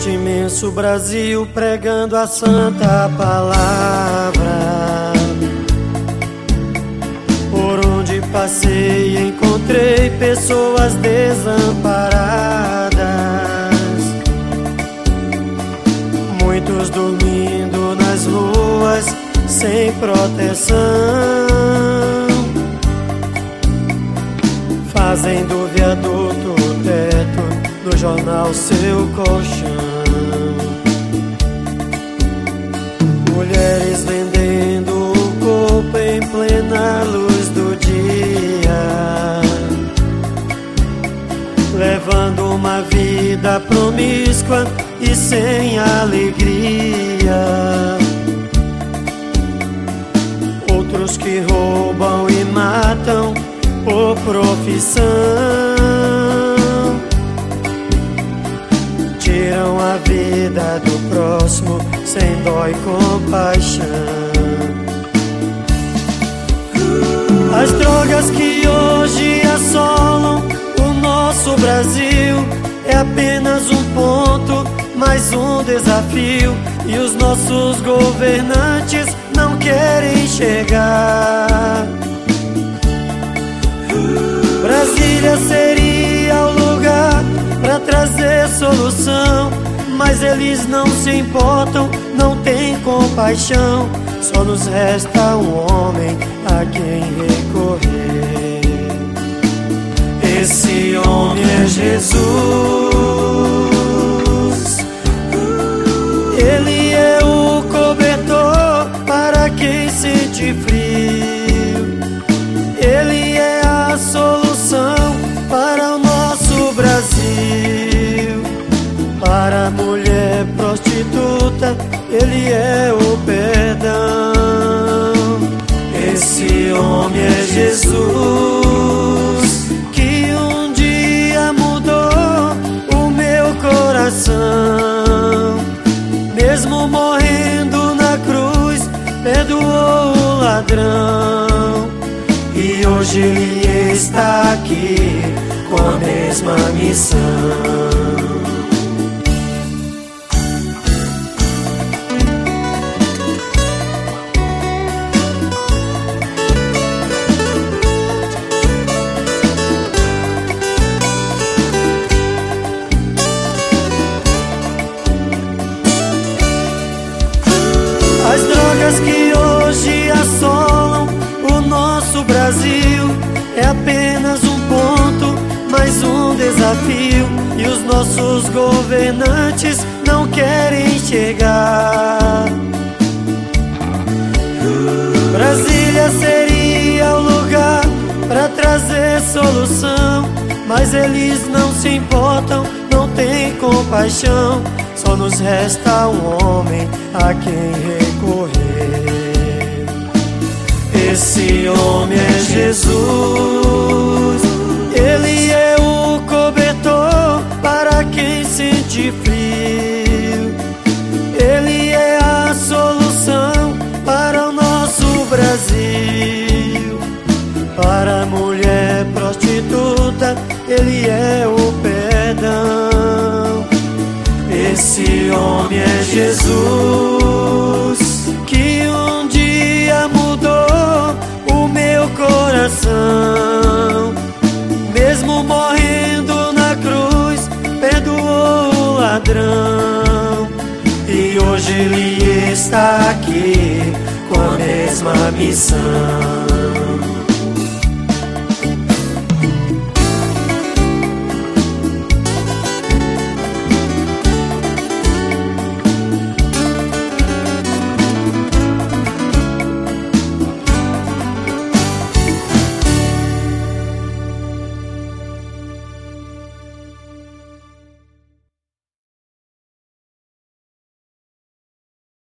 Neste imenso Brasil, pregando a santa palavra, por onde passei encontrei pessoas desamparadas, muitos dormindo nas ruas sem proteção, fazem do viaduto o teto, no jornal seu colchão. Mulheres vendendo o corpo em plena luz do dia, levando uma vida promíscua e sem alegria. Outros que roubam e matam por profissão, tiram a vida do próximo sem dó e compaixão. As drogas que hoje assolam o nosso Brasil é apenas um ponto, mais um desafio, e os nossos governantes não querem chegar. Brasília seria o lugar pra trazer solução, mas eles não se importam, não têm compaixão. Só nos resta um homem a quem recorrer. Esse homem é Jesus. Ele é o cobertor para quem sente frio. Ele é a solução para o nosso Brasil. Para a mulher prostituta, ele é o perdão. Esse homem é Jesus, que um dia mudou o meu coração. Mesmo morrendo na cruz, perdoou o ladrão. E hoje ele está aqui com a mesma missão. As drogas que hoje assolam o nosso Brasil é apenas um ponto, mais um desafio, e os nossos governantes não querem chegar. Brasília seria o lugar para trazer solução, mas eles não se importam, não têm compaixão. Só nos resta um homem a quem recorrer. Esse homem é Jesus. Ele é o cobertor para quem sente frio. Ele é a solução para o nosso Brasil. Para a mulher prostituta, ele é o perdão. Esse homem é Jesus, que um dia mudou o meu coração. Mesmo morrendo na cruz, perdoou o ladrão. E hoje ele está aqui com a mesma missão.